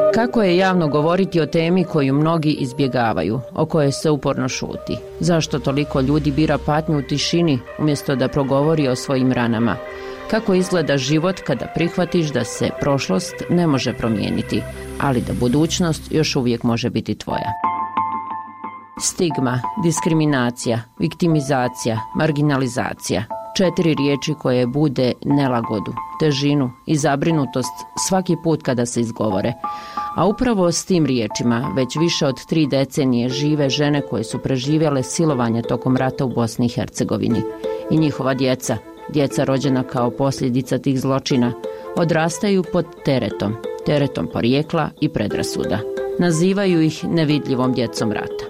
Kako je javno govoriti o temi koju mnogi izbjegavaju, o kojoj se uporno šuti? Zašto toliko ljudi bira patnju u tišini umjesto da progovori o svojim ranama? Kako izgleda život kada prihvatiš da se prošlost ne može promijeniti, ali da budućnost još uvijek može biti tvoja? Stigma, diskriminacija, viktimizacija, marginalizacija. 4 riječi koje bude nelagodu, težinu i zabrinutost svaki put kada se izgovore. A upravo s tim riječima već više od 3 decenije žive žene koje su preživjele silovanje tokom rata u Bosni i Hercegovini. I njihova djeca rođena kao posljedica tih zločina, odrastaju pod teretom porijekla i predrasuda. Nazivaju ih nevidljivom djecom rata.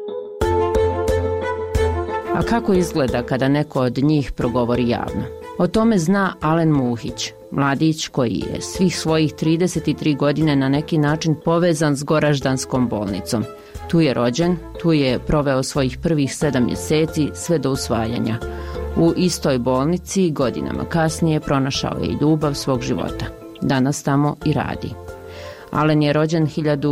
A kako izgleda kada neko od njih progovori javno? O tome zna Alen Muhić, mladić koji je svih svojih 33 godine na neki način povezan s Goraždanskom bolnicom. Tu je rođen, tu je proveo svojih prvih 7 mjeseci sve do usvajanja. U istoj bolnici godinama kasnije pronašao je i ljubav svog života. Danas tamo i radi. Alen je rođen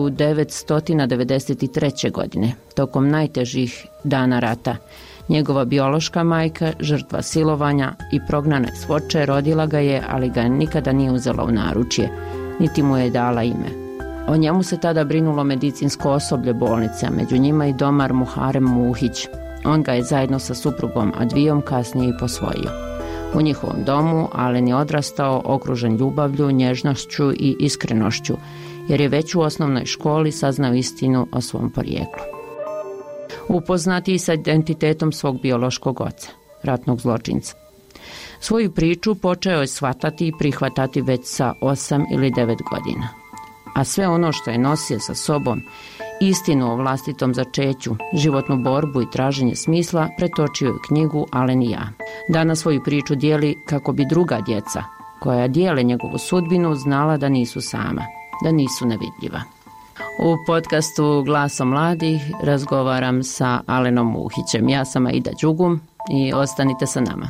1993. godine, tokom najtežih dana rata. Njegova biološka majka, žrtva silovanja i prognane s Foče, rodila ga je, ali ga nikada nije uzela u naručje, niti mu je dala ime. O njemu se tada brinulo medicinsko osoblje bolnice, a među njima i domar Muharem Muhić. On ga je zajedno sa suprugom Advijom kasnije i posvojio. U njihovom domu Alen je odrastao okružen ljubavlju, nježnošću i iskrenošću, jer je već u osnovnoj školi saznao istinu o svom porijeklu. Upoznati sa identitetom svog biološkog oca, ratnog zločinca. Svoju priču počeo je shvatati i prihvatati već sa 8 ili 9 godina. A sve ono što je nosio sa sobom, istinu o vlastitom začeću, životnu borbu i traženje smisla, pretočio je knjigu Alen i ja. Danas svoju priču dijeli kako bi druga djeca, koja dijele njegovu sudbinu, znala da nisu sama, da nisu nevidljiva. U podcastu Glasom mladih razgovaram sa Alenom Muhićem. Ja sam Aida Đugum i ostanite sa nama.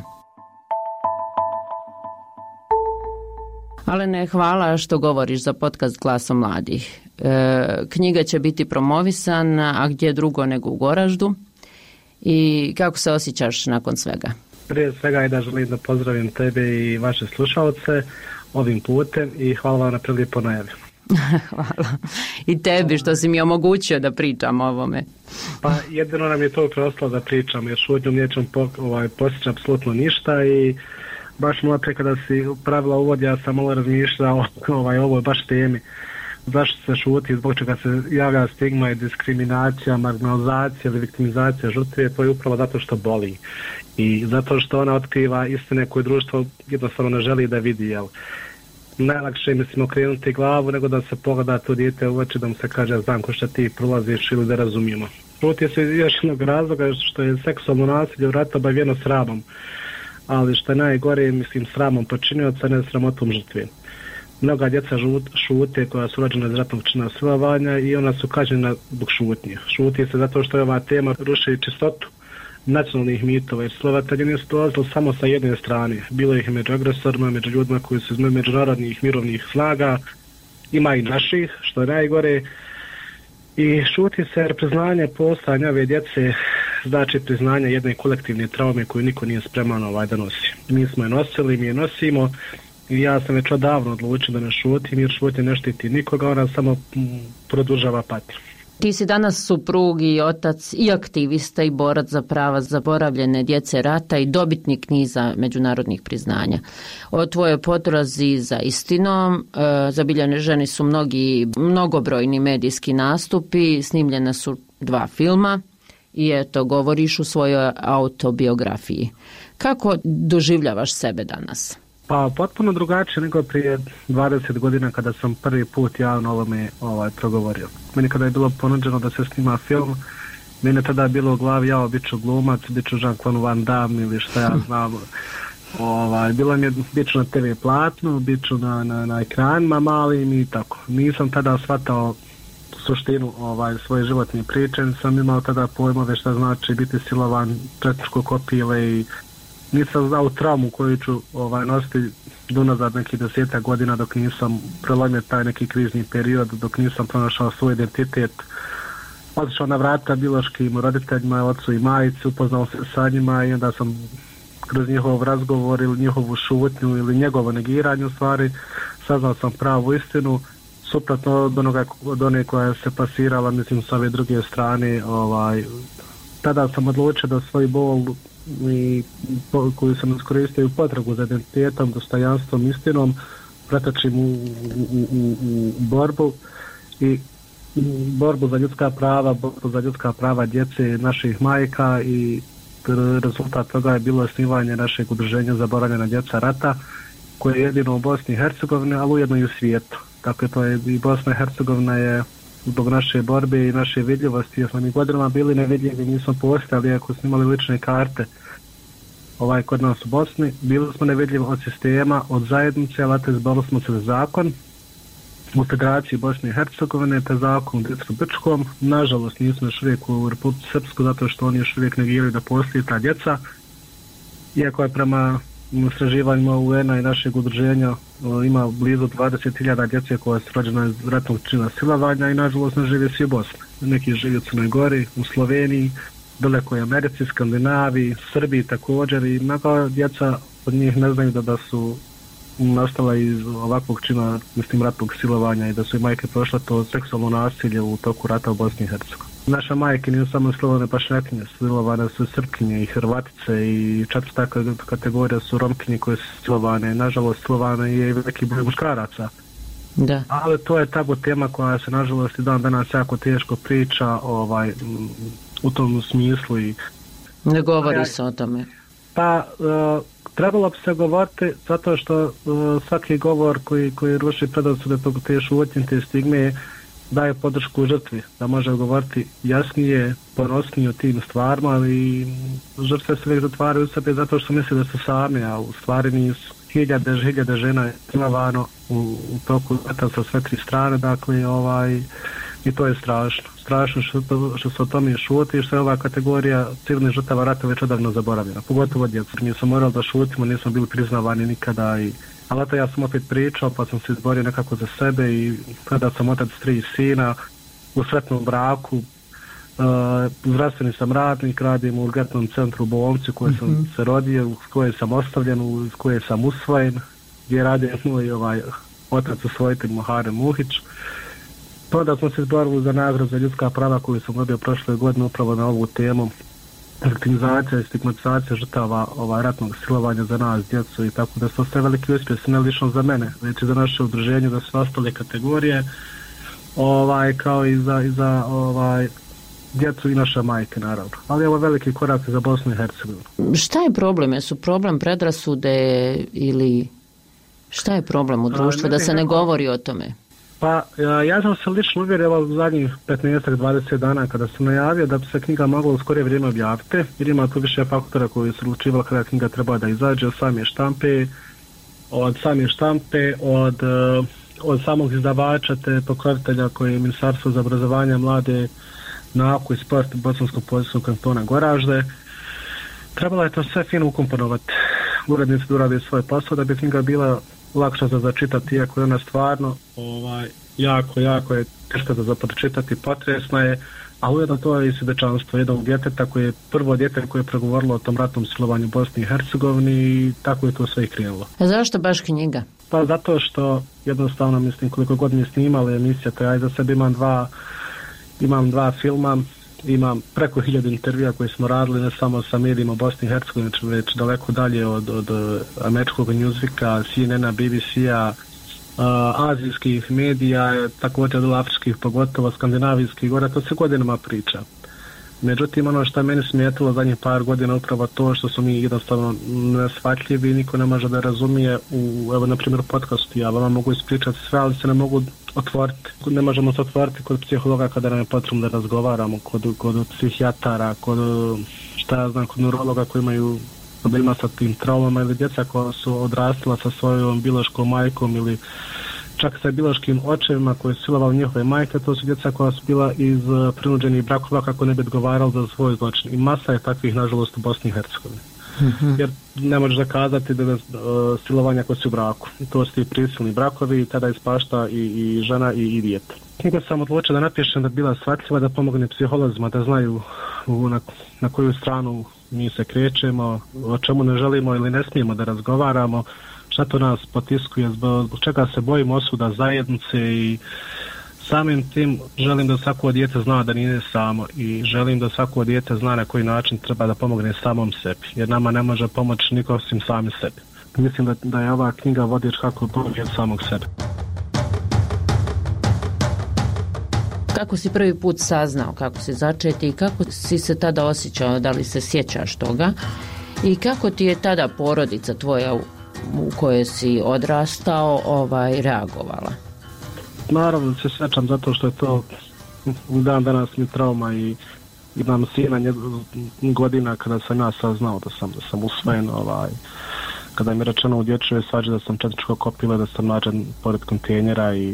Alene, hvala što govoriš za podcast Glasom mladih. Knjiga će biti promovisana, a gdje drugo nego u Goraždu. I kako se osjećaš nakon svega? Prije svega i da želim da pozdravim tebe i vaše slušalce ovim putem i hvala vam na prilijepo najavi. Hvala. I tebi što si mi omogućio da pričam o ovome. Pa jedino nam je to preostalo da pričam, jer šutnjom nećem postići apsolutno ništa i baš malo pre kada si pravila uvod, ja sam malo razmišljao o ovoj baš temi. Zašto se šuti, zbog čega se javlja stigma i diskriminacija, marginalizacija ili viktimizacija žrtve, to je upravo zato što boli. I zato što ona otkriva istine koje društvo jednostavno ne želi da vidi, jel? Najlakše je, mislim, okrenuti glavu nego da se pogleda to dijete u oči, da mu se kaže znam ko što ti prolaziš ili da razumijemo. Šuti se još jednog razloga što je seksualno nasilje u ratu obavijeno sramom, ali što je najgore, mislim, sramom počinioca, ne sramotom žrtve. Mnoga djeca šute koja su rođena iz ratnog čina silovanja i ona su kažnjena zbog šutnje. Šuti se zato što je ova tema ruši čistotu nacionalnih mitova, jer silovatelji nisu dolazili samo sa jedne strane. Bilo ih među agresorima, među ljudima koji su iz međunarodnih mirovnih snaga, ima i naših, što je najgore. I šuti se jer priznanje postojanja ove djece znači priznanje jedne kolektivne traume koju niko nije spreman da nosi. Mi smo je nosili, mi je nosimo i ja sam već odavno odlučio da ne šutim, jer šutnja ne štiti nikoga, ona samo produžava patnju. Ti si danas suprug i otac i aktivista i borac za prava zaboravljene djece rata i dobitnik niza međunarodnih priznanja. O tvojoj potrazi za istinom zabilježeni su mnogobrojni medijski nastupi, snimljena su 2 filma i eto, govoriš u svojoj autobiografiji. Kako doživljavaš sebe danas? Pa potpuno drugačije nego prije 20 godina kada sam prvi put javno ovome progovorio. Meni kada je bilo ponuđeno da se snima film, meni tada je bilo u glavi bit ću glumac, bit ću Jean-Claude Van Damme ili šta ja znam. Bilo mi je bit ću na TV platnu, bit ću na ekranima malim i tako. Nisam tada shvatao suštinu svoje životne priče, sam imao tada pojmove šta znači biti silovan, četničko kopile i nisam znao traumu koju ću nositi donazad nekih 10 godina dok nisam prelomio taj neki krizni period, dok nisam pronašao svoj identitet. Otišao na vrata biološkim roditeljima, ocu i majici, upoznao se sa njima i onda sam kroz njihov razgovor ili njihovu šutnju ili njegovo negiranje u stvari saznao sam pravu istinu, suprotno od one koja se pasirala, mislim, s ove druge strane. Tada sam odlučio da svoj bol koju sam iskoristio u potragu za identitetom, dostojanstvom, istinom pretočim u borbu i borbu za ljudska prava djece naših majka, i rezultat toga je bilo osnivanje našeg udruženja Zaboravljena djeca rata, koje je jedino u Bosni i Hercegovini, ali ujedno i u svijetu. Dakle, to je i Bosna i Hercegovina je zbog naše borbe i naše vidljivosti, jer smo mi godinama bili nevidljivi, nismo postojali, ako smo imali lične karte kod nas u Bosni, bili smo nevidljivi od sistema, od zajednice, ali izborili smo se za zakon u Federaciji Bosne i Hercegovine, te zakon u Dicku Brčkom. Nažalost, nismo još uvijek u Republici Srpsku, zato što oni još uvijek negiraju da postoji ta djeca, iako je prema istraživanjima UN-a i našeg udruženja ima blizu 20.000 djece koja su rođena iz ratnog čina silovanja i nažalost ne žive svi u Bosni. Neki žive u Crnoj Gori, u Sloveniji, daleko je Americi, Skandinaviji, Srbiji također, i mnoga djeca od njih ne znaju da su nastala iz ovakvog čina, mislim, ratnog silovanja i da su i majke prošle to seksualno nasilje u toku rata u Bosni i Hercegovini. Naše majke nisu samo silovane pašnjakinje, silovane su Srpkinje i Hrvatice, i četvrta kategorija su Romkinje koje su silovane. Nažalost, silovane je i veliki broj muškaraca. Da. Ali to je tabu tema koja se nažalost i dan danas jako teško priča u tom smislu. I ne govori se o tome. Pa trebalo bi se govoriti, zato što svaki govor koji ruši predrasude, te šutnje, te stigme, daje podršku žrtvi, da može govoriti jasnije, ponosnije o tim stvarima, ali žrtve se uvijek zatvaraju u sebe zato što misle da su sami, a u stvari nisu. Hiljade žena je silovano u toku rata sa sve tri strane, dakle, i to je strašno. Strašno što se o tome šuti i što je ova kategorija civilnih žrtava rata već odavno zaboravljena, pogotovo djeca. Mi smo morali da šutimo, nismo bili priznavani nikada, ali eto, ja sam opet pričao, pa sam se izborio nekako za sebe, i kada sam otac 3 sina, u sretnom braku, zdravstveni sam radnik, radim u urgentnom centru u bolnici u kojoj sam se rodio, u kojoj sam ostavljen, u kojoj sam usvojen, gdje radi moj otac usvojitelj Muharem Muhić. To da smo se izborili za nagradu za ljudska prava koju sam dobio prošle godine upravo na ovu temu, viktimizacija i stigmatizacija žrtava ratnog silovanja za nas, djecu, i tako da su sve veliki uspjesi, ne lično za mene, već i za naše udruženje, da su ostale kategorije, kao i za djecu i naše majke, naravno. Ali ovo je veliki korak za Bosnu i Hercegovinu. Šta je problem? Jesu problem predrasude ili šta je problem u društvu da se ne govori o tome? Pa ja sam se lično uvjerio u zadnjih 15-20 dana kada sam najavio da bi se knjiga mogla u skorije vrijeme objaviti, jer ima tu više faktora koji su odlučivali kada knjiga treba da izađe, od same štampe, od samog izdavača te pokrovitelja koji je Ministarstvo za obrazovanje, mlade, nauku i sport Bosansko-Poljskog kantona Goražde. Trebalo je to sve fino ukomponovati. Urednici da urade svoj posao da bi knjiga bila lakša za začitati, iako je ona stvarno jako je teška za pročitati, potresna je, a ujedno to je i svjedočanstvo jednog djeteta koje je prvo dijete koje je pregovorilo o tom ratnom silovanju u Bosni i Hercegovini, i tako je to sve i krenulo. A zašto baš knjiga? Pa zato što jednostavno, mislim, koliko god mi snimali emisije, to ja iza sebe imam dva filma, imam preko 1000 intervjua koje smo radili ne samo sa medijima Bosni i Hercegovine, već daleko dalje od američkog Newsweeka, CNN-a, BBC-a, azijskih medija, također od afričkih, pogotovo skandinavijskih gora, to se godinama priča. Međutim, ono što je meni smetilo zadnjih par godina upravo to što su mi jednostavno neshvatljivi, niko ne može da razumije evo, na primjer, podcastu. Ja vama mogu ispričati sve, ali se ne mogu otvoriti. Ne možemo se otvoriti kod psihologa kada nam je potrebno da razgovaramo, kod psihijatara, kod neurologa koji imaju problema sa tim traumama, ili djeca koja su odrastila sa svojom biološkom majkom ili čak sa biološkim očevima koji su silovali njihove majke. To su djeca koja su bila iz prinuđenih brakova kako ne bi odgovarali za svoj zločin. I masa je takvih, nažalost, u Bosni i Hercegovini. jer ne možeš zakazati da silovanja ako si u braku. To su ti prisilni brakovi i tada ispašta i žena i dijete. Knjigu sam odlučio da napišem da bi bila shvatljiva, da pomogne psiholozima da znaju na koju stranu mi se krećemo, o čemu ne želimo ili ne smijemo da razgovaramo, šta to nas potiskuje, zbog čega se bojimo osuda zajednice i samim tim želim da svako dijete zna da nije samo i želim da svako dijete zna na koji način treba da pomogne samom sebi, jer nama ne može pomoći niko osim sami sebi. Mislim da je ova knjiga vodič kako pomoći od samog sebe. Kako si prvi put saznao kako si začeti i kako si se tada osjećao, da li se sjećaš toga i kako ti je tada porodica tvoja u kojoj si odrastao reagovala? Naravno se sjećam zato što je to dan danas mi trauma i imam sina godina kada sam ja saznao da sam usvojen, kada mi je rečeno u dječjoj svađi da sam četničko kopila, da sam nađen pored kontejnera i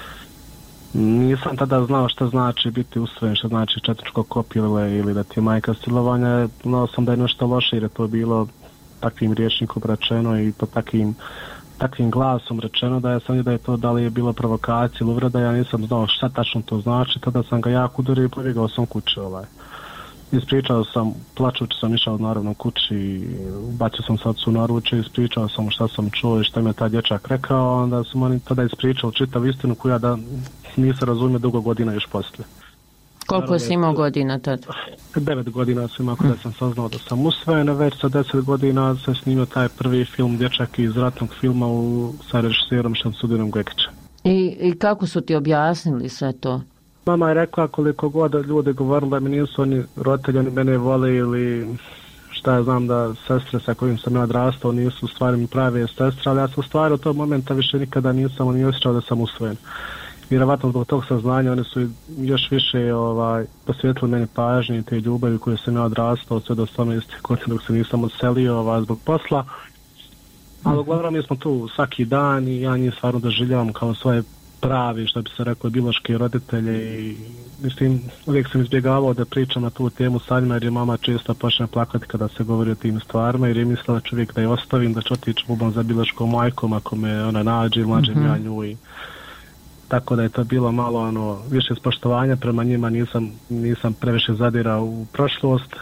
nisam tada znao šta znači biti usvojen, šta znači četničko kopile ili da ti je majka silovanja. Znao sam da je nešto loše jer je to bilo takvim rječnikom rečeno i to takvim glasom rečeno da je to da li je bilo provokacija ili uvreda, ja nisam znao šta tačno to znači. Tada sam ga jako udario i pobjegao sam kući. Ispričao sam, plačući sam išao naravno kući i bacio sam se ocu na ruče, ispričao sam šta sam čuo i šta mi je taj dječak rekao, onda sam oni tada ispričali čitav istinu koju ja da nisam razumio dugo godina još poslije. Koliko si imao godina tada? 9 godina sam imao kada sam saznao da sam usvojen, već sa 10 godina sam snimio taj prvi film Dječak iz ratnog filma sa režiserom Šamsudinom Gekićem. I kako su ti objasnili sve to? Mama je rekla koliko god ljudi govorili da mi nisu oni roditelji, oni mene vole ili šta ja znam da sestre sa kojim sam ja odrastao nisu u stvari mi prave sestre, ali ja sam u stvari od tog momenta više nikada nisam ni osjećao da sam usvojen. Vjerovatno zbog tog saznanja oni su još više posvetili meni pažnje i te ljubavi koje sam ja odrastao sve do 18 godina dok se nisam odselio zbog posla. Ali uglavnom mi smo tu svaki dan i ja njih stvarno doživljavam kao svoje pravi, što bi se rekao, biološki roditelje i mislim, uvijek sam izbjegavao da pričam na tu temu sa njima jer je mama često počne plakati kada se govori o tim stvarima jer je mislila da ću uvijek da je ostavim, da ću otići bubom za biološkom majkom ako me ona nađe ili nađem ja nju i tako da je to bilo malo više spoštovanja prema njima, nisam previše zadirao u prošlost,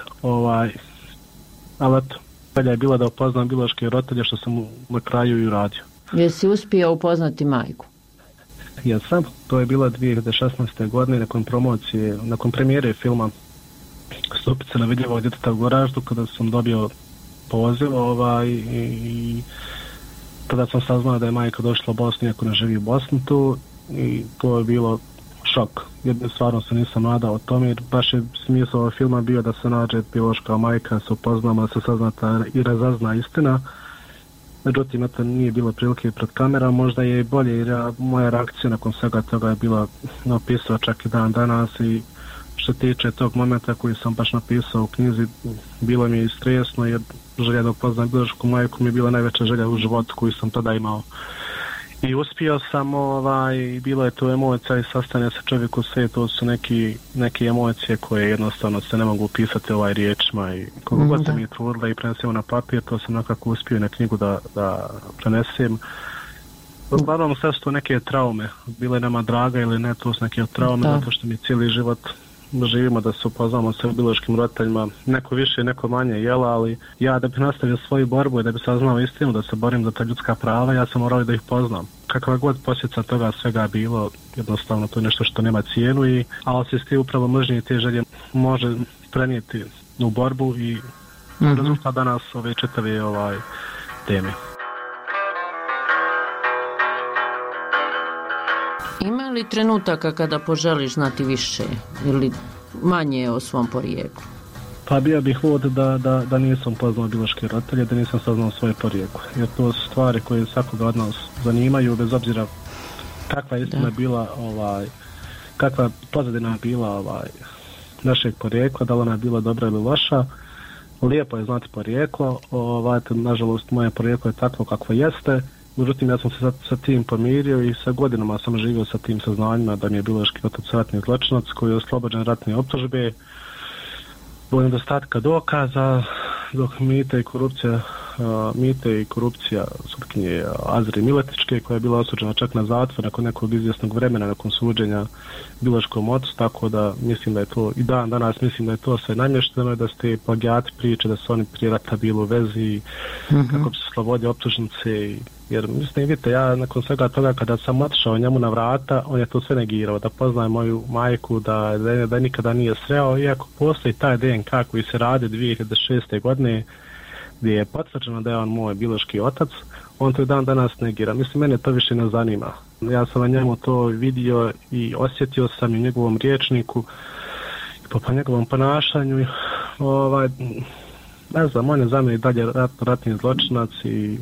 ali eto, bolje je bilo da upoznam biološke roditelje što sam na kraju i uradio. Jesi uspio upoznati majku? Jesam, to je bilo 2016. godine nakon promocije, nakon premijere filma Stupice na vidljivog djeteta u Goraždu, kada sam dobio poziv i tada sam saznao da je majka došla u Bosnu iako ne živi u Bosni tu i to je bilo šok. Jedno stvarno se nisam nadao o tome jer baš je smisao filma bio da se nađe biološka majka, se upoznamo, da se saznata i razazna istina. Međutim, to nije bilo prilike pred kamerom, možda je i bolje jer moja reakcija nakon svega toga je bila napisao čak i dan danas i što tiče tog momenta koji sam baš napisao u knjizi, bilo mi je stresno jer želja da upoznam biološku majku mi je bila najveća želja u životu koju sam tada imao. I uspio sam, bilo je tu emocija i sastanje sa čovjeku sve, to su neke emocije koje jednostavno se ne mogu upisati riječima i koliko god se mi je trudila i prenesemo na papir, to sam nekako uspio na knjigu da prenesem. Uglavnom sve su to neke traume, bile nama draga ili ne, to su neke traume, zato što mi cijeli život živimo da se upoznamo sa biološkim roditeljima, neko više, neko manje, ali ja da bi nastavio svoju borbu i da bi saznao istinu, da se borim za ta ljudska prava, ja sam morao da ih poznam. Kakva god posljedica toga svega bilo, jednostavno to je nešto što nema cijenu, ali se s ti upravo mržnje i te želje može prenijeti u borbu i rezultat danas ove čitave teme. Ima li trenutaka kada poželiš znati više ili manje o svom porijeklu? Pa bio bih vod da nisam poznao biološke roditelje, da nisam saznao svoje porijeklo. Jer to su stvari koje svakoga od nas zanimaju, bez obzira kakva istina bila, kakva pozadina bila našeg porijekla, da li ona je bila dobra ili loša. Lijepo je znati porijeklo, nažalost moje porijeklo je takvo kakvo jeste. Međutim, ja sam se sa tim pomirio i sa godinama sam živio sa tim saznanjima da mi je biološki otac ratni zločinac koji je oslobođen ratne optužbe. Zbog nedostatka dokaza dok mite i korupcija sutkinje Azri Miletičke, koja je bila osuđena čak na zatvor nakon nekog izvjesnog vremena, nakon suđenja biološkom ocu, tako da mislim da je to, i dan danas mislim da je to sve namješteno, da ste plagijati priče da su oni prije rata bili u vezi, kako bi se slobodi optužnice, jer mislim, vidite, ja nakon svega toga kada sam otišao njemu na vrata, on je to sve negirao, da poznaje moju majku, da nikada nije sreo, iako postoji taj DNK koji se radi 2006. godine, gdje je potvrđeno da je on moj biološki otac, on to i dan danas negira. Mislim, mene to više ne zanima. Ja sam na njemu to vidio i osjetio sam i u njegovom riječniku, i po njegovom ponašanju. Ne znam, on je za mene i dalje ratni zločinac i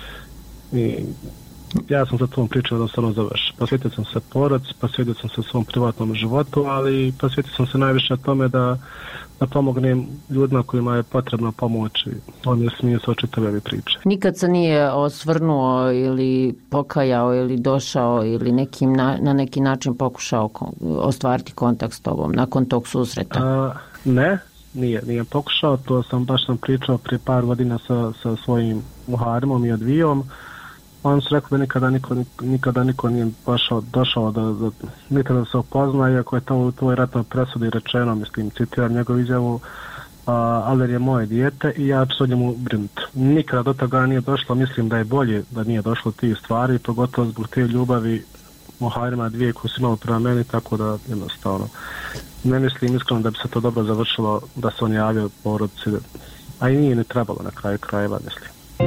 ja sam za tom priču jednostavno završio. Posvetio sam se porodici, posvetio sam se svom privatnom životu, ali posvetio sam se najviše tome da pomognem ljudima kojima je potrebno pomoći. On je smisao čitave ove priče. Nikad se nije osvrnuo ili pokajao ili došao ili na neki način pokušao ostvariti kontakt s tobom nakon tog susreta? Ne, nije pokušao. To sam pričao prije par godina sa svojim muharimom i odvijom. On su rekli da nikada niko nije došao nikada da se upozna, iako je to u tvojoj ratnoj presudi rečeno, mislim, citiram njegovu izjavu, ali je moje dijete i ja ću o njemu brinuti. Nikada do toga nije došlo, mislim da je bolje da nije došlo tih stvari, pogotovo zbog te ljubavi muharima dvije koje su imali prema meni, tako da jednostavno ne mislim iskreno da bi se to dobro završilo da se on javio porodici, a i nije ni trebalo na kraju krajeva, mislim.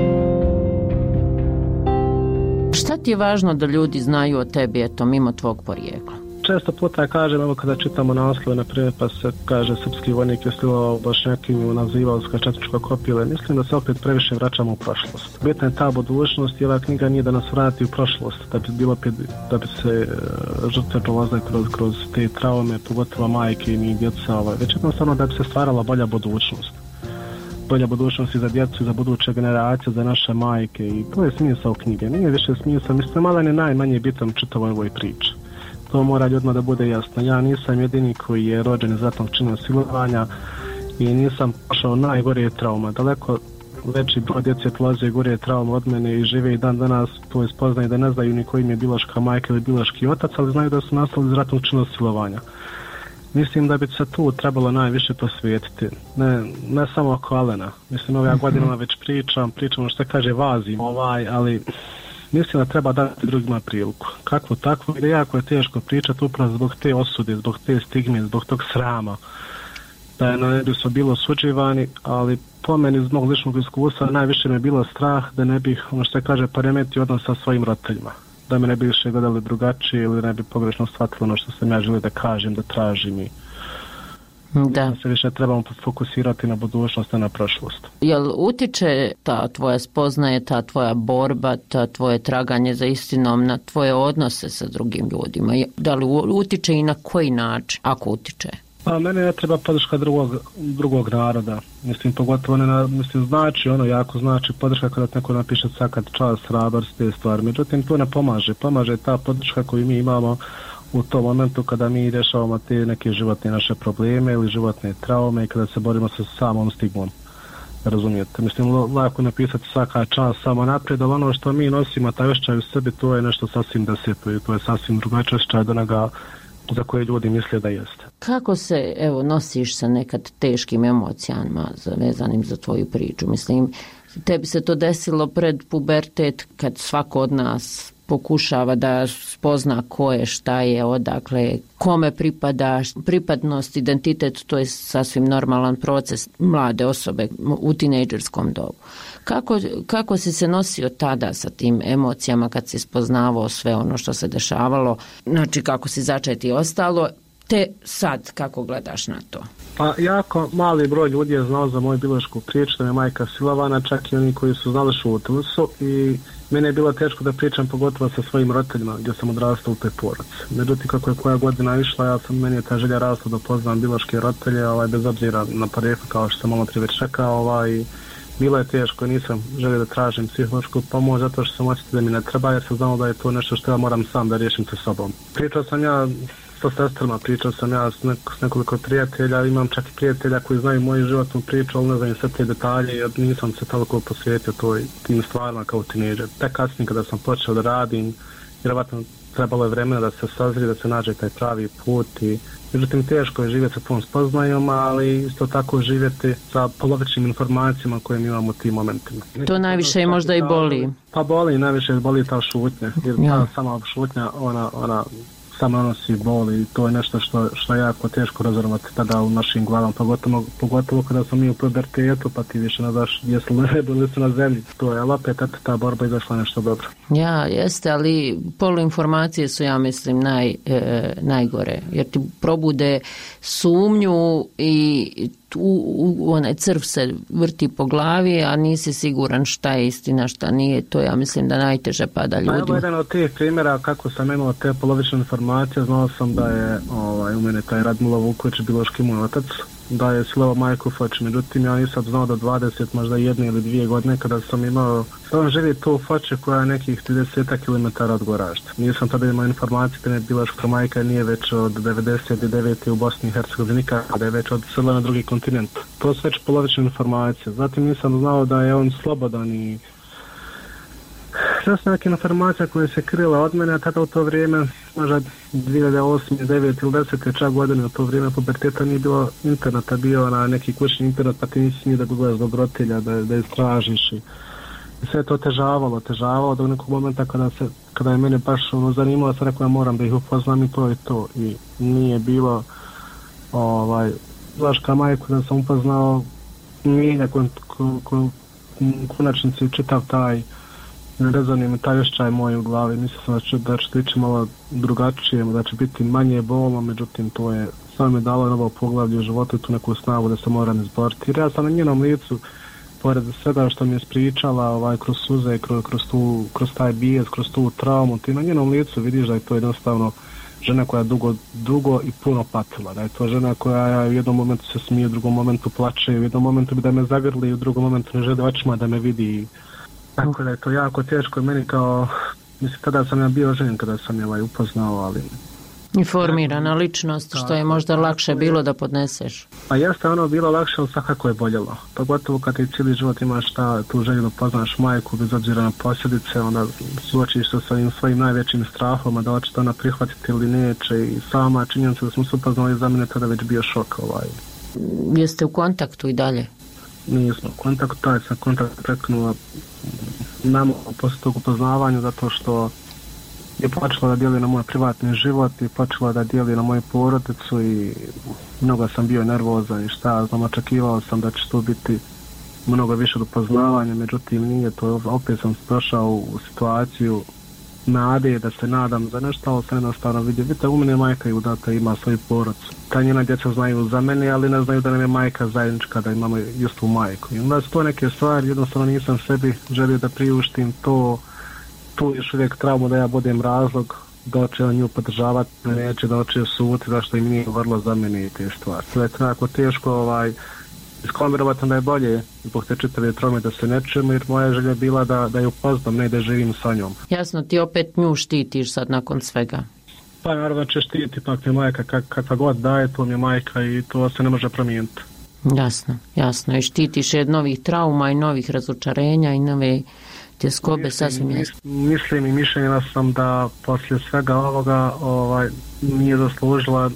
Šta ti je važno da ljudi znaju o tebi, eto, mimo tvog porijekla? Često puta kažem, evo kada čitamo naslove, na primjer, pa se kaže srpski vojnik je stilao Bošnjakinju, nazivao se četničko kopile. Mislim da se opet previše vraćamo u prošlost. Bitna je ta budućnost i ova knjiga nije da nas vrati u prošlost, da bi se žrtve prolazile kroz te traume, pogotovo majke i mi djeca, već jednostavno da bi se stvarala bolja budućnost. Bolja budućnost i za djecu i za buduće generacije, za naše majke, i to je smisao knjige. Nije više smisao, mislim, malo je najmanje bitan čitavoj ovoj priči. To mora ljudima da bude jasno. Ja nisam jedini koji je rođen iz ratnog čina silovanja i nisam prošao najgorije trauma. Daleko veći broj djece prolaze gore trauma od mene i žive i dan danas to spoznaju da ne znaju ni koji im je biološka majka ili biološki otac, ali znaju da su nastali iz ratnog čina silovanja. Mislim da bi se tu trebalo najviše posvetiti. Ne samo oko Alena. Mislim, ove godinama već pričamo što kaže vazim ali mislim da treba dati drugima priliku. Kako tako, jer jako je teško pričati upravo zbog te osude, zbog te stigme, zbog tog srama. Da je ne bi su bilo osuđivani, ali po meni zbog ličnog iskustva najviše mi je bilo strah da ne bih, što kaže, poremetio odnos sa svojim roditeljima. Da me ne bi više gledali drugačije ili ne bi pogrešno shvatili ono što sam ja želio da kažem, da tražim i da se više trebamo fokusirati na budućnost, a na prošlost. Jel utiče ta tvoja spoznaje, ta tvoja borba, ta tvoje traganje za istinom na tvoje odnose sa drugim ljudima? Da li utiče i na koji način, ako utiče? Pa mene ne treba podrška drugog naroda. Mislim, pogotovo jako znači podrška kada neko napiše sakad čast, hrabrost, te stvari. Međutim, to ne pomaže. Pomaže ta podrška koju mi imamo u tom momentu kada mi rješavamo te neke životne naše probleme ili životne traume i kada se borimo sa samom stigmom. Razumijete? Mislim, lako napisati svaka čast samo naprijed, ali ono što mi nosimo, taj osjećaj u sebi, to je nešto sasvim deseto i to je sasvim drugačiji osjećaj od onoga za koje ljudi misle da jeste. Kako se, nosiš sa nekad teškim emocijama vezanim za tvoju priču? Mislim, tebi se to desilo pred pubertet, kad svako od nas pokušava da spozna ko je, šta je, odakle, kome pripada, pripadnost, identitet, to je sasvim normalan proces mlade osobe u tinejdžerskom dobu. Kako si se nosio tada sa tim emocijama kad si spoznavao sve ono što se dešavalo, znači kako si začet i ostalo, te sad kako gledaš na to? Pa jako mali broj ljudi je znao za moju biološku priču, da je majka silovana, čak i oni koji su znali šutili su i mene je bilo teško da pričam pogotovo sa svojim roditeljima gdje sam odrastao u toj porodici. Međutim, kako je koja godina išla, meni je ta želja rasla da poznam biološke roditelje, bez obzira na porijeklo, kao što sam malo prije već rekao, bilo je teško, nisam želio da tražim psihološku pomoć zato što sam osjetio da mi ne treba, jer sam znao da je to nešto što ja moram sam da riješim sa sobom. Pričao sam ja isto sestrama, pričao sam ja s nekoliko prijatelja, imam čak i prijatelja koji znaju moju životnu priču, ali ne znam sve te detalje, jer nisam se toliko posvetio tim stvarima kao tinejdžer. Tek kasnije kada sam počeo da radim, vjerovatno trebalo je vremena da se sazrije, da se nađe taj pravi put i međutim teško je živjeti sa tom spoznajom, ali isto tako živjeti sa polovičnim informacijama koje mi imamo u tim momentima. To najviše i možda i boli. Pa boli, najviše boli ta šutnja, jer ta sama šutnja, ona samo nosi bol i to je nešto što je jako teško razorvati tada u našim glavama, pogotovo kada smo mi u pubertetu, pa ti više ne znaš jesu li nebo ili su na zemlji. To je, ali opet ta borba izašla nešto dobro. Ja, jeste, ali poluinformacije su, ja mislim, najgore, jer ti probude sumnju i onaj crv se vrti po glavi, a nisi siguran šta je istina, šta nije. To ja mislim da najteže pada ljudima. Evo jedan od tih primjera kako sam imao te polovične informacije, znao sam da je u mene taj Radmilo Vuković, biološki moj otac, da je silovao majku Foči. Međutim, ja nisam znao do 20, možda 1 ili 2 godine kada sam imao, on živi tu u Foči koja je nekih 30 km od Goražda. Nisam tada imao informacije da je biološka majka nije već od 99. u Bosni i Hercegovini kada je već odsela na drugi kontinent. To su već polovične informacije. Zatim nisam znao da je on slobodan i sve su neke informacije koje se krila od mene, a tada u to vrijeme, možda 2008, 2009 ili 10. čak godine, u to vrijeme puberteta nije bilo interneta, bio na neki kućni internet, pa ti nisi smio da googlaš dobrotilja, da istražiš i sve je to otežavalo do nekog momenta kada je mene baš zanimalo, sam rekao ja moram da ih upoznam i to i nije bilo Vlaška majku da sam upoznao nije konačnici čitav taj rezonio mi taj osjećaj moj u glavi, mislim da će ići malo drugačije, da će biti manje bolno, međutim to je samo mi dalo novo poglavlje u životu i tu neku snagu da se moram izboriti. Jer ja sam na njenom licu, pored svega što mi je spričala kroz suze, kroz taj bijes, kroz tu traumu, ti na njenom licu vidiš da je to jednostavno žena koja je dugo i puno patila, da je to žena koja u jednom momentu se smije, u drugom momentu plače, u jednom momentu bi da me zagrli, u drugom momentu ne želi očima da me vidi. Tako da je to jako teško meni kao, mislim, tada sam ja bio ženjen kada sam je upoznao, ali... Informirana ličnost, što je možda lakše bilo da podneseš. Pa jeste ono bilo lakše, ali svakako je boljelo. Pogotovo kad ti cijeli život imaš tu želju da poznaš majku, bez obzira na posljedice, onda suočiš se sa svojim najvećim strahom, da hoće to ona prihvatiti ili neće i sama činjenica da smo se upoznali za mene tada već bio šok. Jeste u kontaktu i dalje? Nismo u kontaktu, taj sam kontakt prekinula nama posle tog upoznavanja zato što je počela da dijeli na moj privatni život i počela da dijeli na moju porodicu i mnogo sam bio nervozan i šta znam, očekivao sam da će to biti mnogo više do poznavanja, međutim nije to, opet sam došao u situaciju nade da se nadam za nešto, ali sam jednostavno vidio, vidite, u mene majka je udata, ima svoju porodicu. Ta njena djeca znaju za mene, ali ne znaju da nam je majka zajednička, da imamo istu majku. I onda su to neke stvari, jednostavno nisam sebi želio da priuštim to, tu još uvijek traumu da ja budem razlog da će on nju podržavati, neće da će suti zašto im nije vrlo za mene i te stvari. To je tako teško iskomirovati da je bolje zbog te čitave traume da se ne čujemo, jer moja želja je bila da je upoznam, ne da živim sa njom. Jasno, ti opet nju štitiš sad nakon svega. Pa naravno će štiti, pak mi majka kakva god daje, to mi je majka i to se ne može promijeniti. Jasno. I štitiš od novih trauma i novih razočarenja i nove tjeskobe, sasvim jasno. Mislim i mišljenja sam da poslije svega ovoga nije zaslužila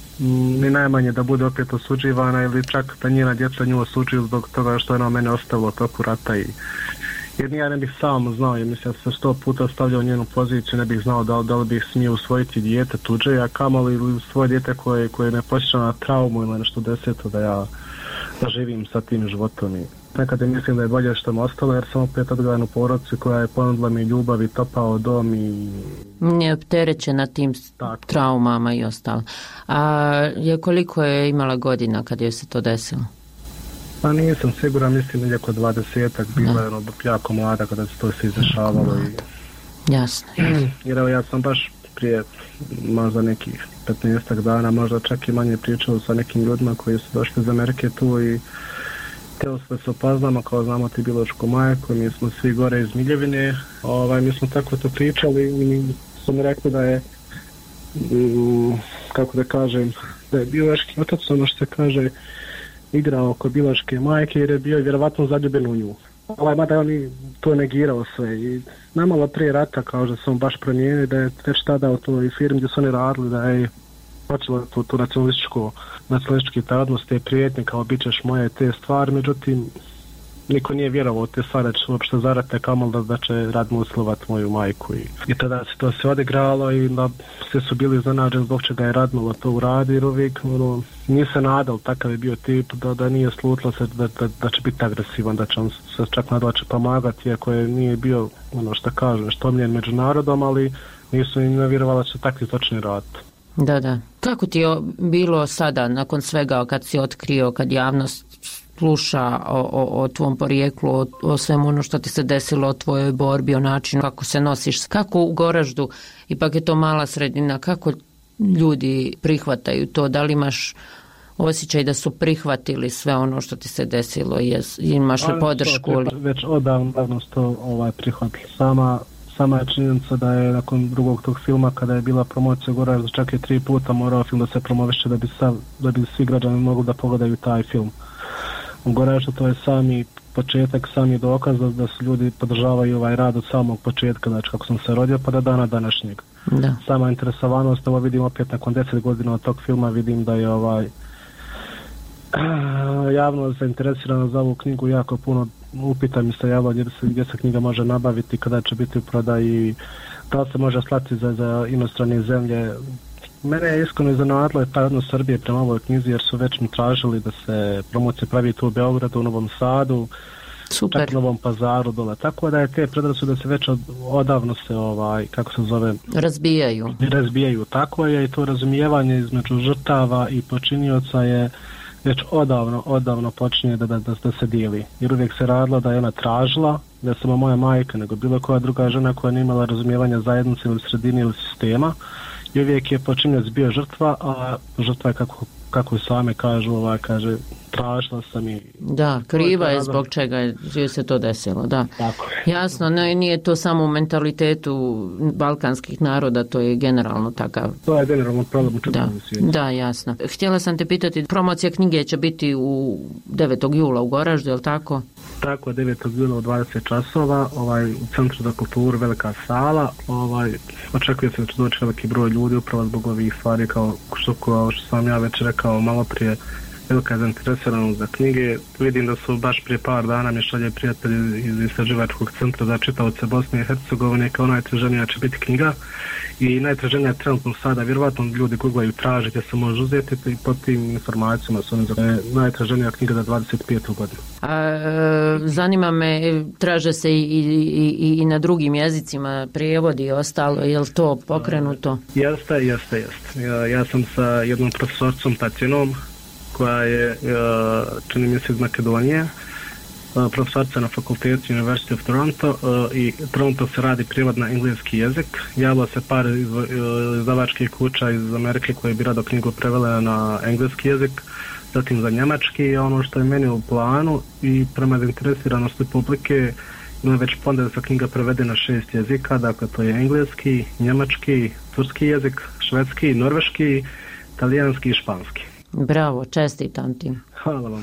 ni najmanje da bude opet osuđivana ili čak da njena djeca nju osuđuju zbog toga što je ona mene ostavila toku rata jer ja ne bih sam znao, jer mislim da se 100 puta stavljao u njenu poziciju, ne bih znao da li bih smio usvojiti dijete tuđe, a kamoli ili svoje dijete koje me posjeća na traumu ili nešto deseto da ja živim sa tim životom i nekada mislim da je bolje što me ostalo jer sam opet odgledan u porodicu koja je ponudila mi ljubav i topao dom i... Nije opterećena tim traumama i ostalo. A koliko je imala godina kad joj se to desilo? Pa nisam siguran, mislim da je oko 20-ak, bila je jako mlada kada se to se izdešavalo. Jasno. Jer evo ja sam baš prije možda nekih 15 dana, možda čak i manje pričao sa nekim ljudima koji su došli iz Amerike tu i teo se upoznamo, kao znamo ti biološku majku, mi smo svi gore iz Miljevine, mi smo tako to pričali i su mi rekli da je kako da kažem, da je biološki otac, ono što se kaže, igrao oko biološke majke jer je bio vjerovatno zaljubljen u nju. Mada je on to negirao sve i namalo prije rata kao da sam baš promijenio da je već tada u toj firmi gdje su oni radili da je počelo tu nacionalistički tadnost, te prijetnje kao bit ćeš moje te stvari, međutim niko nije vjerovao te stvari da će uopšte zarate kamol da će Radmil silovat moju majku i tada se to sve odigralo i da svi su bili iznenađeni zbog čega je Radmil to uradio jer uvijek nije se nadal, takav je bio tip da nije slutilo se da će biti agresivan, da će on se čak nadal će pomagati iako je nije bio što kažem što omljen među narodom, ali nisu im vjerovali da će takvi točni rat. Da. Kako ti je bilo sada nakon svega kad si otkrio, kad javnost sluša o tvom porijeklu, o svemu ono što ti se desilo, o tvojoj borbi, o načinu kako se nosiš, kako u Goraždu, ipak je to mala sredina, kako ljudi prihvataju to, da li imaš osjećaj da su prihvatili sve ono što ti se desilo, imaš li podršku? Već odavno su to prihvatili. Sama je činjenica da je nakon drugog tog filma, kada je bila promocija Goražda, čak je 3 puta morao film da se promoviše da bi svi građani mogli da pogledaju taj film. U Goraždu to je sami početak, sami dokaz da su ljudi podržavaju ovaj rad od samog početka, znači kako sam se rodio pa do dana današnjeg. Da. Sama interesovanost, ovo vidim opet nakon 10 godina od tog filma, vidim da je javno zainteresirano za ovu knjigu, jako puno upita mi se javilo gdje se knjiga može nabaviti, kada će biti u prodaji, da li se može slati za inostrane zemlje. Mene je iskreno iznenadilo taj odnos Srbije prema ovoj knjizi jer su već mi tražili da se promocija pravi tu u Beogradu, u Novom Sadu, super. Čak u Novom Pazaru dole. Tako da je te predrasude se već odavno se kako se zove razbijaju. Tako je i to razumijevanje između žrtava i počinioca je već odavno počinje da se dijeli. Jer uvijek se radilo da je ona tražila, da je samo moja majka, nego bilo koja druga žena koja nije imala razumijevanja zajednice ili sredine ili sistema. I uvijek je počinjec bio žrtva, a žrtva je kako same kažu, kaže tražila sam i... Da, kriva je zbog čega je se to desilo, da. Tako. Jasno, nije to samo u mentalitetu balkanskih naroda, to je generalno takav... To je generalno problem u čitavom svijetu. Da, jasno. Htjela sam te pitati, promocija knjige će biti u 9. jula u Goraždu, je li tako? Tako, 9. jula u 20 časova, u Centru za kulturu, velika sala, očekuje se da će doći veliki broj ljudi upravo zbog ovih stvari kao što sam ja već rekao malo prije, velika je zainteresirana za knjige. Vidim da su baš prije par dana mi šalje prijatelji iz Istraživačkog centra za čitaoce Bosne i Hercegovine kao najtraženija će biti knjiga i najtraženija trenutno sada, vjerovatno ljudi googlaju traže gdje se može uzeti i pod tim informacijama su najtraženija knjiga za 25. godinu. Zanima me, traže se i na drugim jezicima prijevodi i ostalo, je li to pokrenuto? Jeste. Ja sam sa jednom profesorcom Tatjanom koja je, čini mi se iz Makedonije, profesorca na fakultetu University of Toronto i Toronto se radi prijevod na engleski jezik. Javilo se par izdavačkih kuća iz Amerike koje bi rado knjigu prevele na engleski jezik, zatim za njemački. Ono što je meni u planu i prema zainteresiranosti publike ima već ponda da se knjiga prevede na 6 jezika, dakle to je engleski, njemački, turski jezik, švedski, norveški, talijanski i španski. Bravo, čestitam ti. Hvala vam.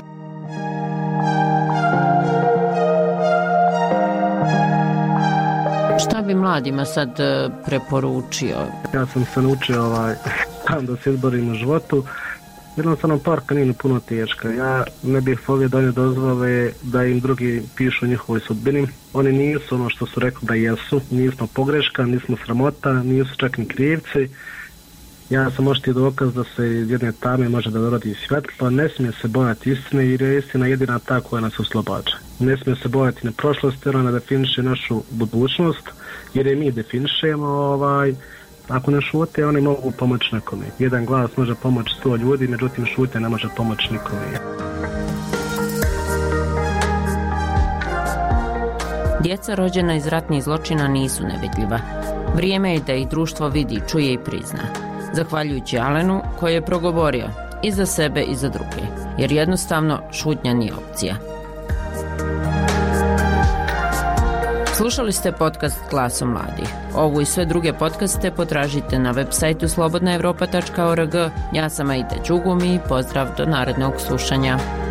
Šta bi mladima sad preporučio? Ja sam se naučio sam da se izborim u životu. Jednostavno parka nije puno teška. Ja ne bih volio da oni dozvole da im drugi pišu o njihovoj sudbini. Oni nisu ono što su rekli da jesu. Nismo pogreška, nismo sramota, nisu čak ni krivci. Ja sam oštiji dokaz da se iz jedne tame može da dorodi svjetlo. Ne smije se bojati istine jer je istina jedina ta koja nas oslobađa. Ne smije se bojati na prošlost jer ona definiše našu budućnost jer je mi definišemo. Ako ne šute, oni mogu pomoći nekome. Jedan glas može pomoći 100 ljudi, međutim šute ne može pomoći nikome. Djeca rođena iz ratnih zločina nisu nevidljiva. Vrijeme je da ih društvo vidi, čuje i prizna. Zahvaljujući Alenu koji je progovorio i za sebe i za druge, jer jednostavno šutnja nije opcija. Slušali ste podcast Glasom mladih. Ovu i sve druge podcaste potražite na web sajtu slobodnaevropa.org. Ja sam Aida Đugumi i pozdrav do narednog slušanja.